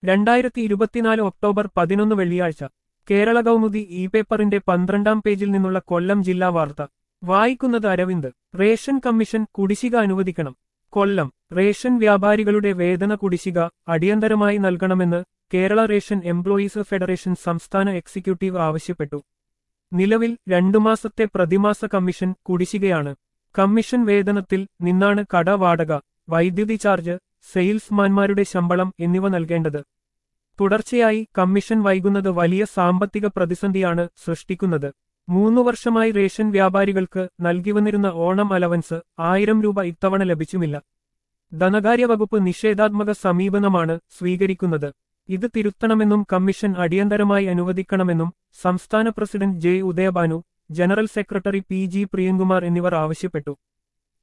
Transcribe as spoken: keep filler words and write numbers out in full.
രണ്ടായിരത്തി ഇരുപത്തിനാല് ഒക്ടോബർ പതിനൊന്ന് വെള്ളിയാഴ്ച കേരള കൗമുദി ഇ പേപ്പറിന്റെ പന്ത്രണ്ടാം പേജിൽ നിന്നുള്ള കൊല്ലം ജില്ലാ വാർത്ത വായിക്കുന്നത് അരവിന്ദ്. റേഷൻ കമ്മീഷൻ കുടിശ്ശിക അനുവദിക്കണം. കൊല്ലം. റേഷൻ വ്യാപാരികളുടെ വേതന കുടിശ്ശിക അടിയന്തരമായി നൽകണമെന്ന് കേരള റേഷൻ എംപ്ലോയീസ് ഫെഡറേഷൻ സംസ്ഥാന എക്സിക്യൂട്ടീവ് ആവശ്യപ്പെട്ടു. നിലവിൽ രണ്ടു മാസത്തെ പ്രതിമാസ കമ്മീഷൻ കുടിശ്ശികയാണ്. കമ്മീഷൻ വേതനത്തിൽ നിന്നാണ് കട വാടക, വൈദ്യുതി ചാർജ്, സെയിൽസ്മാൻമാരുടെ ശമ്പളം എന്നിവ നൽകേണ്ടത്. തുടർച്ചയായി കമ്മീഷൻ വൈകുന്നത് വലിയ സാമ്പത്തിക പ്രതിസന്ധിയാണ് സൃഷ്ടിക്കുന്നത്. മൂന്നു വർഷമായി റേഷൻ വ്യാപാരികൾക്ക് നൽകിവന്നിരുന്ന ഓണം അലവൻസ് ആയിരം രൂപ ഇത്തവണ ലഭിച്ചുമില്ല. ധനകാര്യ വകുപ്പ് നിഷേധാത്മക സമീപനമാണ് സ്വീകരിക്കുന്നത്. ഇത് തിരുത്തണമെന്നും കമ്മീഷൻ അടിയന്തരമായി അനുവദിക്കണമെന്നും സംസ്ഥാന president J Udayabhanu, general secretary P G Priyankumar എന്നിവർ ആവശ്യപ്പെട്ടു.